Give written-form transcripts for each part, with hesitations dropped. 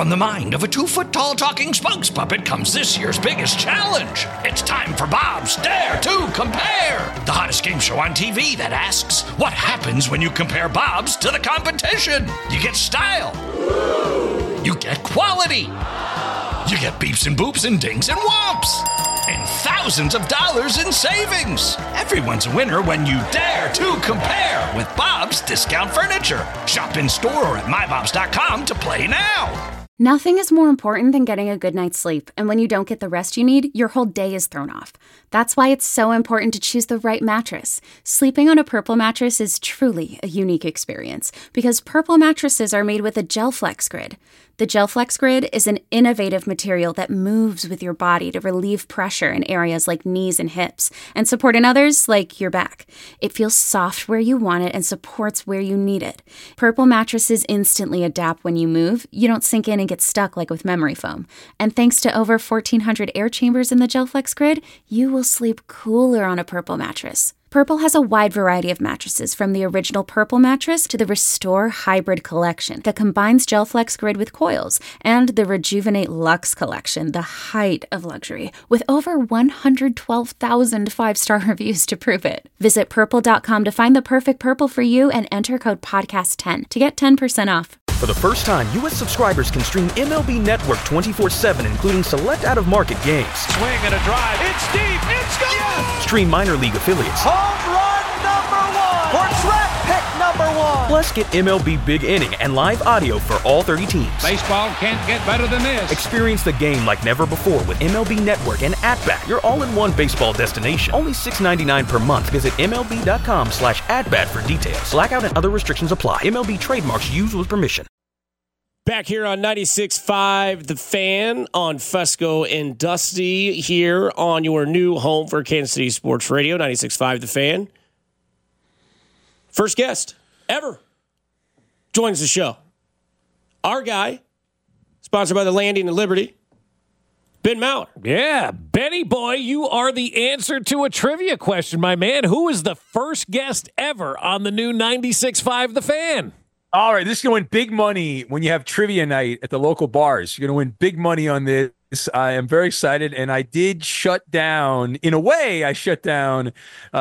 From the mind of a 2-foot-tall talking spokes puppet comes this year's biggest challenge. It's time for Bob's Dare to Compare, the hottest game show on TV that asks, what happens when you compare Bob's to the competition? You get style. You get quality. You get beeps and boops and dings and whomps. And thousands of dollars in savings. Everyone's a winner when you dare to compare with Bob's Discount Furniture. Shop in store or at mybobs.com to play now. Nothing is more important than getting a good night's sleep, and when you don't get the rest you need, your whole day is thrown off. That's why it's so important to choose the right mattress. Sleeping on a Purple mattress is truly a unique experience, because Purple mattresses are made with a GelFlex Grid. The GelFlex Grid is an innovative material that moves with your body to relieve pressure in areas like knees and hips, and support in others like your back. It feels soft where you want it and supports where you need it. Purple mattresses instantly adapt when you move. You don't sink in and get stuck like with memory foam. And thanks to over 1,400 air chambers in the GelFlex Grid, you will sleep cooler on a Purple mattress. Purple has a wide variety of mattresses, from the original Purple mattress to the Restore Hybrid collection that combines GelFlex Grid with coils, and the Rejuvenate Luxe collection, the height of luxury, with over 112,000 five-star reviews to prove it. Visit purple.com to find the perfect Purple for you and enter code podcast10 to get 10% off. For the first time, U.S. subscribers can stream MLB Network 24/7, including select out-of-market games. Swing and a drive. It's deep. It's gone. Yes! Stream minor league affiliates. Home run number 1. Or draft pick number 1. Plus, get MLB Big Inning and live audio for all 30 teams. Baseball can't get better than this. Experience the game like never before with MLB Network and At-Bat, your all-in-one baseball destination. Only $6.99 per month. Visit MLB.com/AtBat for details. Blackout and other restrictions apply. MLB trademarks used with permission. Back here on 96.5 The Fan on Fusco and Dusty here on your new home for Kansas City Sports Radio, 96.5 The Fan. First guest ever joins the show. Our guy, sponsored by the Landing and Liberty, Ben Maller. Yeah, Benny boy, you are the answer to a trivia question, my man. Who is the first guest ever on the new 96.5 The Fan? All right, this is going to win big money when you have trivia night at the local bars. You're going to win big money on this. I am very excited, and I did shut down. In a way, I shut down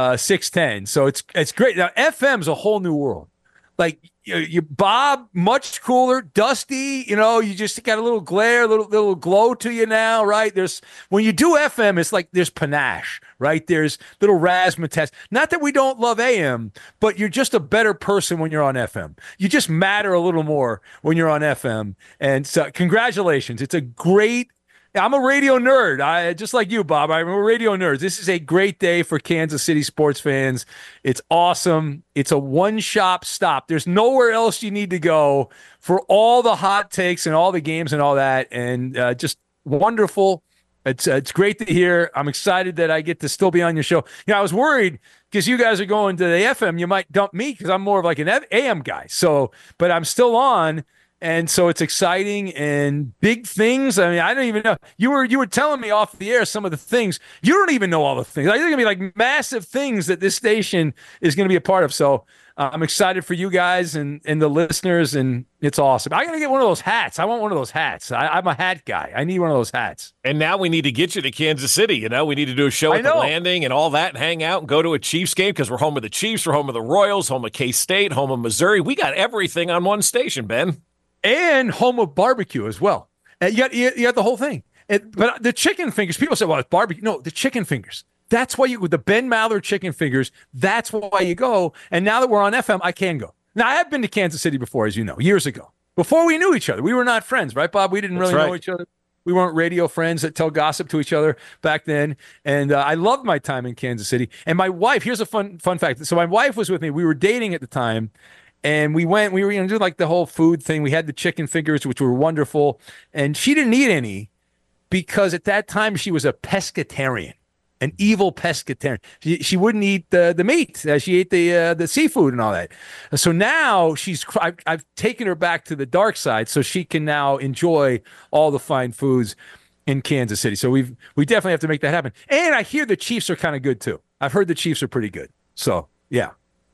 610. So it's great. Now, FM's a whole new world. Like you Bob, much cooler. Dusty, you just got a little glare, little glow to you now, right? When you do FM, it's like there's panache, right? There's little razzmatazz. Not that we don't love AM, but you're just a better person when you're on FM. You just matter a little more when you're on FM. And so, congratulations! It's a great. I'm a radio nerd. Just like you, Bob. I'm a radio nerd. This is a great day for Kansas City sports fans. It's awesome. It's a one-shop stop. There's nowhere else you need to go for all the hot takes and all the games and all that. And just wonderful. It's great to hear. I'm excited that I get to still be on your show. I was worried because you guys are going to the FM. You might dump me because I'm more of like an AM guy. But I'm still on. And so it's exciting and big things. I mean, I don't even know. You were telling me off the air some of the things. You don't even know all the things. Like, there's going to be like massive things that this station is going to be a part of. So I'm excited for you guys and the listeners, and it's awesome. I got to get one of those hats. I want one of those hats. I'm a hat guy. I need one of those hats. And now we need to get you to Kansas City. We need to do a show at the Landing and all that and hang out and go to a Chiefs game because we're home of the Chiefs, we're home of the Royals, home of K-State, home of Missouri. We got everything on one station, Ben. And home of barbecue as well. You got the whole thing. But the chicken fingers, people say, well, it's barbecue. No, the chicken fingers. That's why with the Ben Maller chicken fingers, that's why you go. And now that we're on FM, I can go. Now, I have been to Kansas City before, as you know, years ago. Before we knew each other. We were not friends, right, Bob? We didn't really know each other. We weren't radio friends that tell gossip to each other back then. And I loved my time in Kansas City. And my wife, here's a fun fact. So my wife was with me. We were dating at the time. And we were going to do like the whole food thing. We had the chicken fingers, which were wonderful. And she didn't eat any because at that time she was a pescatarian, an evil pescatarian. She wouldn't eat the meat. She ate the seafood and all that. So now I've taken her back to the dark side so she can now enjoy all the fine foods in Kansas City. So we definitely have to make that happen. And I hear the Chiefs are kind of good too. I've heard the Chiefs are pretty good. So, yeah.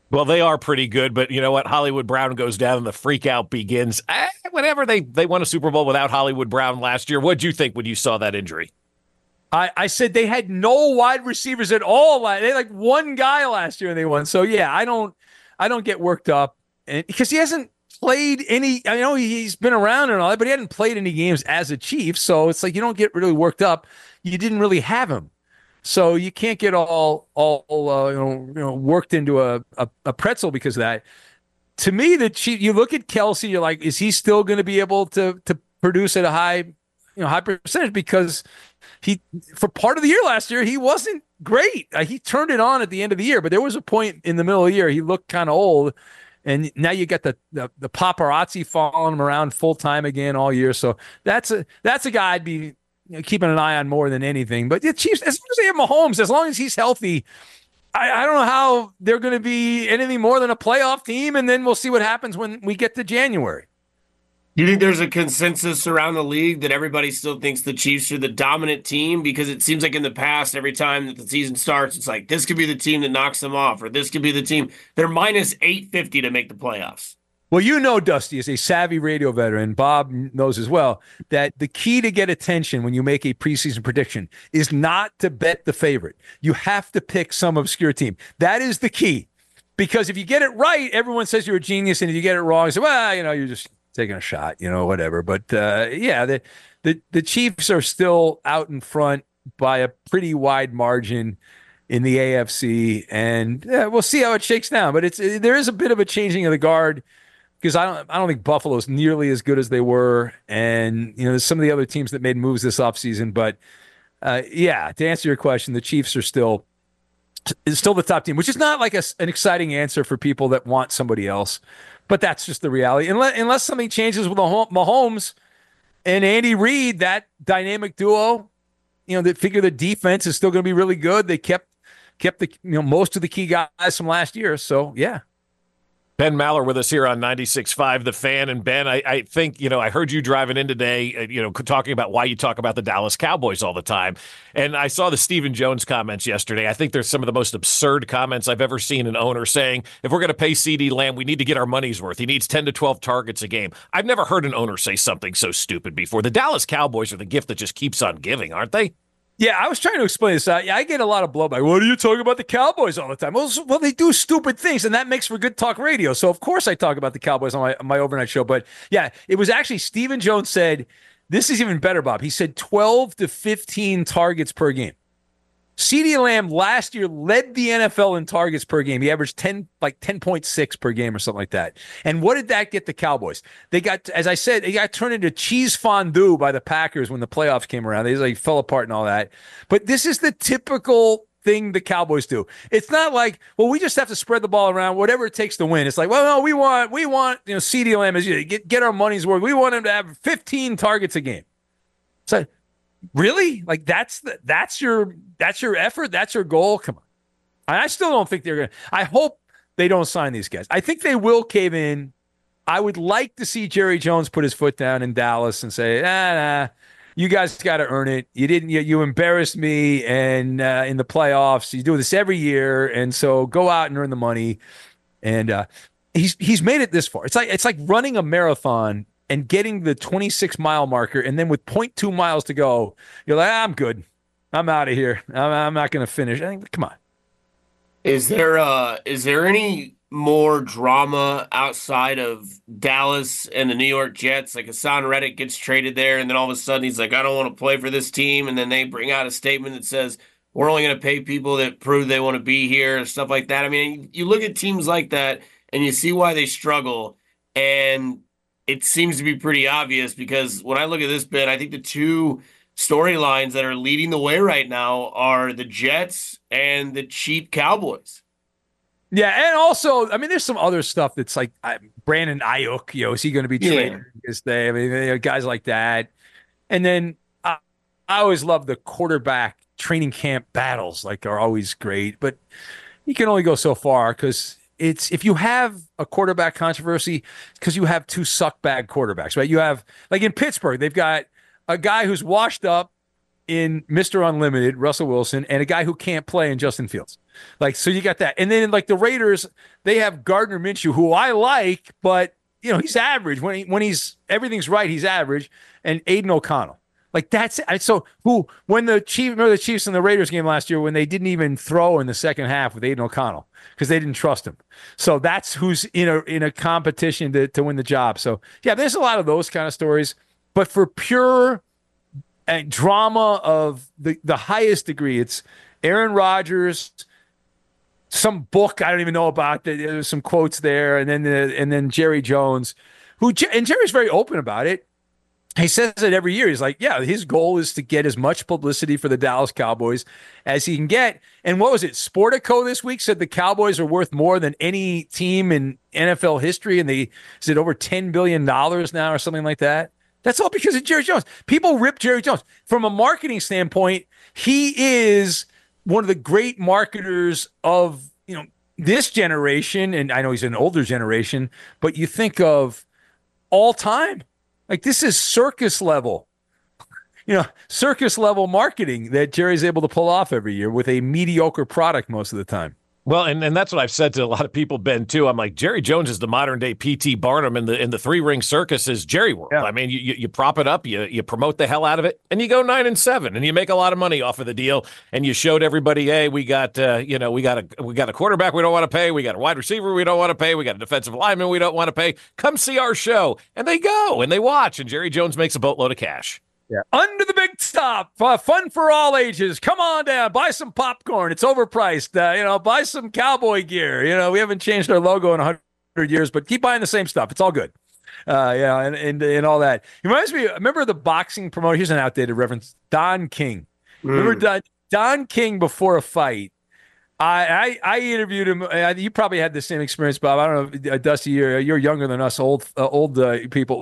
Well, they are pretty good, but you know what? Hollywood Brown goes down and the freak out begins. Whenever they won a Super Bowl without Hollywood Brown last year, what'd you think when you saw that injury? I said they had no wide receivers at all. They had like one guy last year and they won. So yeah, I don't get worked up, and because he hasn't played any. I know he's been around and all that, but he hadn't played any games as a Chief. So it's like you don't get really worked up. You didn't really have him, so you can't get all worked into a pretzel because of that. To me, the Chief. You look at Kelce, you're like, is he still going to be able to produce at a high percentage? Because for part of the year last year, he wasn't great. He turned it on at the end of the year, but there was a point in the middle of the year he looked kind of old, and now you get the paparazzi following him around full time again all year. So that's a guy I'd be keeping an eye on more than anything. But the Chiefs, as long as they have Mahomes, as long as he's healthy, I don't know how they're going to be anything more than a playoff team, and then we'll see what happens when we get to January. Do you think there's a consensus around the league that everybody still thinks the Chiefs are the dominant team? Because it seems like in the past, every time that the season starts, it's like, this could be the team that knocks them off, or this could be the team. They're minus 850 to make the playoffs. Well, Dusty, is a savvy radio veteran, Bob knows as well, that the key to get attention when you make a preseason prediction is not to bet the favorite. You have to pick some obscure team. That is the key. Because if you get it right, everyone says you're a genius, and if you get it wrong, you say, well, you're just taking a shot, whatever. But the Chiefs are still out in front by a pretty wide margin in the AFC, and we'll see how it shakes down. But there is a bit of a changing of the guard, because I don't think Buffalo's nearly as good as they were, and there's some of the other teams that made moves this offseason. But to answer your question, the Chiefs are still the top team, which is not like an exciting answer for people that want somebody else. But that's just the reality. Unless something changes with Mahomes and Andy Reid, that dynamic duo, that figure the defense is still going to be really good. They kept the most of the key guys from last year. So yeah. Ben Maller with us here on 96.5 The Fan. And Ben, I think, I heard you driving in today, talking about why you talk about the Dallas Cowboys all the time. And I saw the Stephen Jones comments yesterday. I think there's some of the most absurd comments I've ever seen an owner saying, if we're going to pay CeeDee Lamb, we need to get our money's worth. He needs 10 to 12 targets a game. I've never heard an owner say something so stupid before. The Dallas Cowboys are the gift that just keeps on giving, aren't they? Yeah, I was trying to explain this. I get a lot of blowback. What are you talking about the Cowboys all the time? Well, they do stupid things, and that makes for good talk radio. So, of course, I talk about the Cowboys on my overnight show. But, yeah, it was actually Stephen Jones said, this is even better, Bob. He said 12 to 15 targets per game. CeeDee Lamb last year led the NFL in targets per game. He averaged 10.6 per game or something like that. And what did that get the Cowboys? They got, as I said, they got turned into cheese fondue by the Packers when the playoffs came around. They fell apart and all that. But this is the typical thing the Cowboys do. It's not like, well, we just have to spread the ball around, whatever it takes to win. It's like, well, no, we want CeeDee Lamb is get our money's worth. We want him to have 15 targets a game. So really? Like that's your effort? That's your goal? Come on. I still don't think they're going to. I hope they don't sign these guys. I think they will cave in. I would like to see Jerry Jones put his foot down in Dallas and say, nah, you guys got to earn it. You didn't. You embarrassed me, and in the playoffs, you do this every year, and so go out and earn the money. And he's made it this far. It's like running a marathon and getting the 26-mile marker, and then with 0.2 miles to go, you're like, I'm good. I'm out of here. I'm not going to finish. Come on. Is there any more drama outside of Dallas and the New York Jets? Like Hassan Reddick gets traded there, and then all of a sudden he's like, I don't want to play for this team. And then they bring out a statement that says, we're only going to pay people that prove they want to be here and stuff like that. I mean, you look at teams like that, and you see why they struggle, and it seems to be pretty obvious, because when I look at this bit, I think the two storylines that are leading the way right now are the Jets and the cheap Cowboys. Yeah, and also, I mean, there's some other stuff that's like Brandon Ayuk, is he going to be traded this day? I mean, guys like that. And then I always love the quarterback training camp battles, are always great, but you can only go so far, because if you have a quarterback controversy, because you have two suckbag quarterbacks, right? You have, like in Pittsburgh, they've got a guy who's washed up in Mr. Unlimited, Russell Wilson, and a guy who can't play in Justin Fields. Like, so you got that. And then like the Raiders, they have Gardner Minshew, who I like, but he's average. When he's everything's right, he's average. And Aiden O'Connell. Like that's so when the Chiefs and the Raiders game last year, when they didn't even throw in the second half with Aiden O'Connell because they didn't trust him. So that's who's in a competition to win the job. So yeah, there's a lot of those kind of stories. But for pure drama of the highest degree, it's Aaron Rodgers, some book I don't even know about. There's some quotes there, and then Jerry Jones, and Jerry's very open about it. He says it every year. He's like, yeah, his goal is to get as much publicity for the Dallas Cowboys as he can get. And what was it? Sportico this week said the Cowboys are worth more than any team in NFL history, and they said over $10 billion now or something like that. That's all because of Jerry Jones. People rip Jerry Jones. From a marketing standpoint, he is one of the great marketers of this generation, and I know he's an older generation, but you think of all time. Like this is circus level marketing that Jerry's able to pull off every year with a mediocre product most of the time. Well, and that's what I've said to a lot of people, Ben, too. I'm like, Jerry Jones is the modern day P.T. Barnum in the three-ring circus is Jerry World. Yeah. I mean, you prop it up, you promote the hell out of it, and you go 9-7, and you make a lot of money off of the deal. And you showed everybody, hey, we got a quarterback we don't want to pay, we got a wide receiver we don't want to pay, we got a defensive lineman we don't want to pay. Come see our show, and they go and they watch, and Jerry Jones makes a boatload of cash. Yeah. Under the big top, fun for all ages. Come on down, buy some popcorn. It's overpriced. Buy some cowboy gear. We haven't changed our logo in 100 years, but keep buying the same stuff. It's all good. And all that. It reminds me. Remember the boxing promoter? Here's an outdated reference. Don King. Remember Don King before a fight? I interviewed him. You probably had the same experience, Bob. I don't know, Dusty, you're younger than us, old people.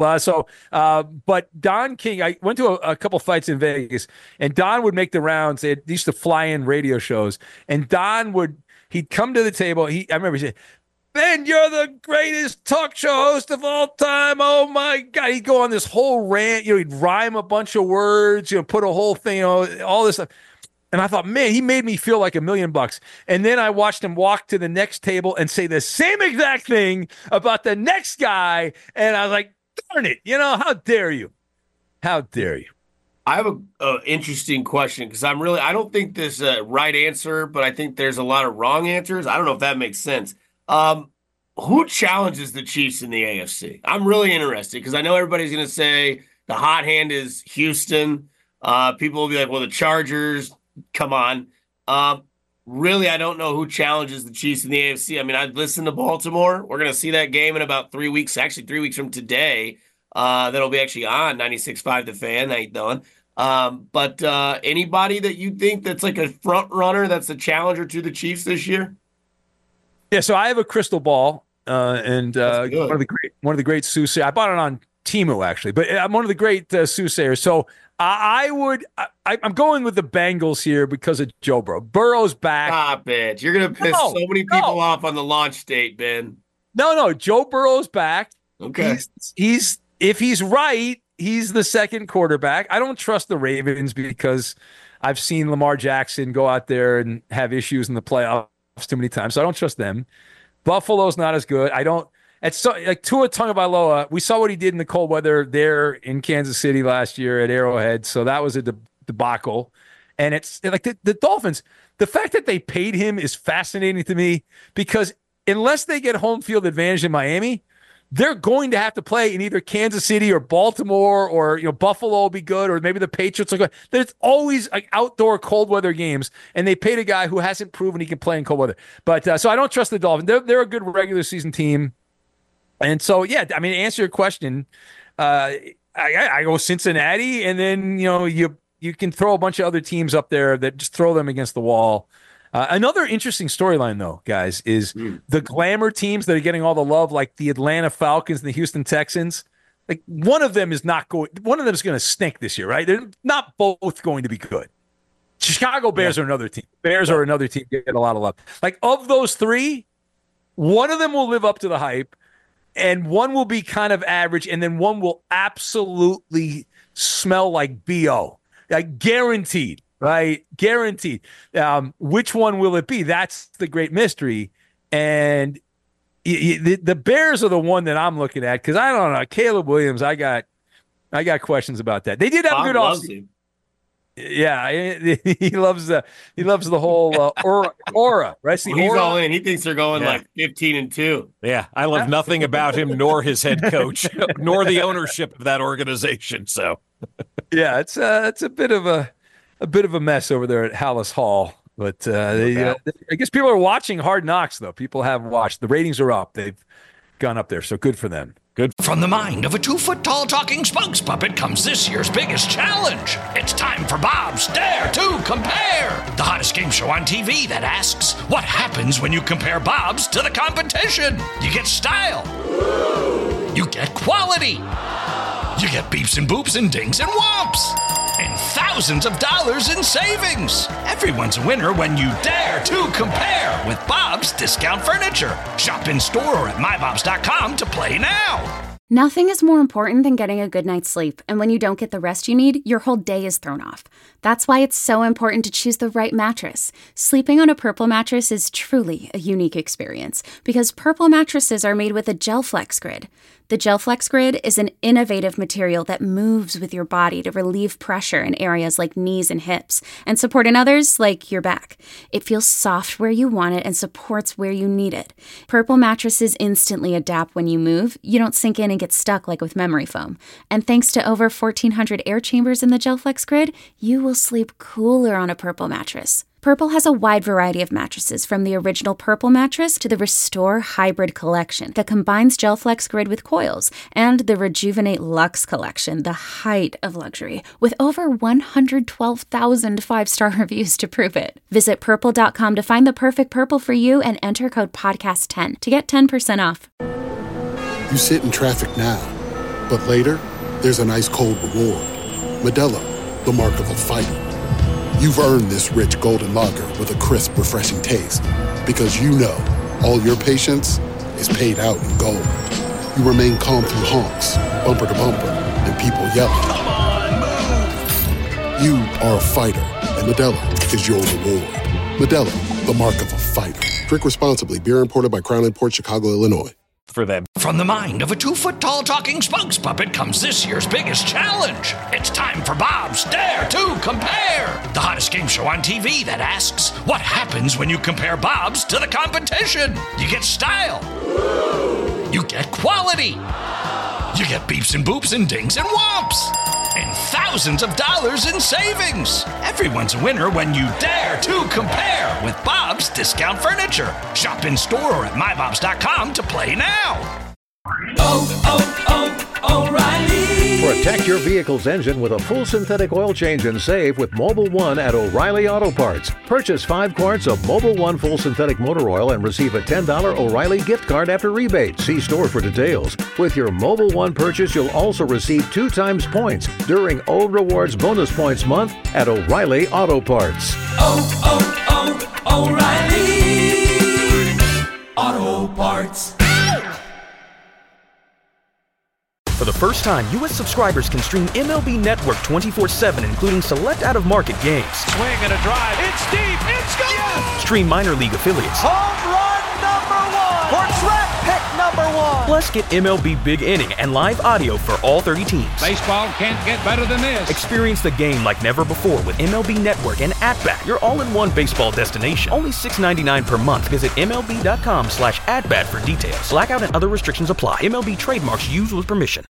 But Don King, I went to a couple fights in Vegas, and Don would make the rounds. They used to fly in radio shows, and he'd come to the table. I remember he said, Ben, you're the greatest talk show host of all time. Oh my God. He'd go on this whole rant. He'd rhyme a bunch of words, put a whole thing, all this stuff. And I thought, man, he made me feel like $1 million. And then I watched him walk to the next table and say the same exact thing about the next guy. And I was like, darn it. How dare you? How dare you? I have an interesting question because I don't think there's a right answer, but I think there's a lot of wrong answers. I don't know if that makes sense. Who challenges the Chiefs in the AFC? I'm really interested because I know everybody's going to say the hot hand is Houston. People will be like, well, the Chargers. Come on. Really, I don't know who challenges the Chiefs in the AFC. I mean, I'd listen to Baltimore. We're going to see that game in about 3 weeks, actually 3 weeks from today. That'll be actually on 96.5 The Fan. How you doing? But anybody that you think that's like a front runner that's a challenger to the Chiefs this year? Yeah, so I have a crystal ball, and one of the great soothsayers. I bought it on Temu, actually, but I'm one of the great soothsayers. So I'm going with the Bengals here because of Joe Burrow. Burrow's back. Stop it. You're going to piss so many people off on the launch date, Ben. No. Joe Burrow's back. Okay. If he's right, he's the second quarterback. I don't trust the Ravens because I've seen Lamar Jackson go out there and have issues in the playoffs too many times. So I don't trust them. Buffalo's not as good. It's so like Tua Tagovailoa. We saw what he did in the cold weather there in Kansas City last year at Arrowhead. So that was a debacle. And it's like the Dolphins. The fact that they paid him is fascinating to me because unless they get home field advantage in Miami, they're going to have to play in either Kansas City or Baltimore or Buffalo will be good or maybe the Patriots are good. There's always like outdoor cold weather games, and they paid a guy who hasn't proven he can play in cold weather. But so I don't trust the Dolphins. They're a good regular season team. And so, yeah, I mean, to answer your question, I go Cincinnati, and then, you can throw a bunch of other teams up there that just throw them against the wall. Another interesting storyline, though, guys, is the glamour teams that are getting all the love, like the Atlanta Falcons and the Houston Texans. Like, one of them is going to stink this year, right? They're not both going to be good. Chicago Bears are another team. Bears are another team that get a lot of love. Like, of those three, one of them will live up to the hype. And one will be kind of average, and then one will absolutely smell like BO. Like guaranteed. right? Guaranteed. Which one will it be? That's the great mystery. And the Bears are the one that I'm looking at because I don't know. Caleb Williams, I got questions about that. They did have a good offseason. Yeah, he loves the whole aura, right? He's all in. He thinks they're going like 15-2. Yeah, I love nothing about him, nor his head coach, nor the ownership of that organization. So, yeah, it's a bit of a mess over there at Hallis Hall. But I guess people are watching Hard Knocks, though. People have watched. The ratings are up. They've gone up there, so good for them. Good. From the mind of a 2-foot-tall talking spokes puppet comes this year's biggest challenge. It's time for Bob's Dare to Compare, the hottest game show on TV that asks, what happens when you compare Bob's to the competition? You get style. You get quality. You get beeps and boops and dings and whomps. And thousands of dollars in savings. Everyone's a winner when you dare to compare with Bob's Discount Furniture. Shop in store or at mybobs.com to play now. Nothing is more important than getting a good night's sleep, and when you don't get the rest you need, your whole day is thrown off. That's why it's so important to choose the right mattress. Sleeping on a Purple mattress is truly a unique experience because Purple mattresses are made with a GelFlex Grid. The GelFlex Grid is an innovative material that moves with your body to relieve pressure in areas like knees and hips and support in others like your back. It feels soft where you want it and supports where you need it. Purple mattresses instantly adapt when you move. You don't sink in and get stuck like with memory foam. And thanks to over 1,400 air chambers in the GelFlex Grid, you will sleep cooler on a Purple mattress. Purple has a wide variety of mattresses, from the original Purple mattress to the Restore Hybrid collection that combines GelFlex Grid with coils, and the Rejuvenate Luxe collection, the height of luxury, with over 112,000 five-star reviews to prove it. Visit Purple.com to find the perfect Purple for you and enter code podcast10 to get 10% off. You sit in traffic now, but later, there's an ice-cold reward. Modelo, the mark of a fighter. You've earned this rich golden lager with a crisp, refreshing taste. Because you know, all your patience is paid out in gold. You remain calm through honks, bumper to bumper, and people yelling. Come on, move! You are a fighter, and Modelo is your reward. Modelo, the mark of a fighter. Drink responsibly. Beer imported by Crown Imports, Chicago, Illinois. For them. From the mind of a 2-foot-tall talking spokes puppet comes this year's biggest challenge. It's time for Bob's Dare to Compare, the hottest game show on TV that asks, what happens when you compare Bob's to the competition? You get style. You get quality. You get beeps and boops and dings and whomps. And thousands of dollars in savings. Everyone's a winner when you dare to compare with Bob's Discount Furniture. Shop in store or at mybobs.com to play now. O'Reilly. Protect your vehicle's engine with a full synthetic oil change and save with Mobil 1 at O'Reilly Auto Parts. Purchase 5 quarts of Mobil 1 full synthetic motor oil and receive a $10 O'Reilly gift card after rebate. See store for details. With your Mobil 1 purchase, you'll also receive 2 times points during O Rewards Bonus Points Month at O'Reilly Auto Parts. O'Reilly Auto Parts. For the first time, U.S. subscribers can stream MLB Network 24/7, including select out-of-market games. Swing and a drive. It's deep. It's gone. Yes! Stream minor league affiliates. Home run #1 for draft pick #1. Plus, get MLB Big Inning and live audio for all 30 teams. Baseball can't get better than this. Experience the game like never before with MLB Network and At-Bat, your all-in-one baseball destination. Only $6.99 per month. Visit MLB.com/AtBat for details. Blackout and other restrictions apply. MLB trademarks used with permission.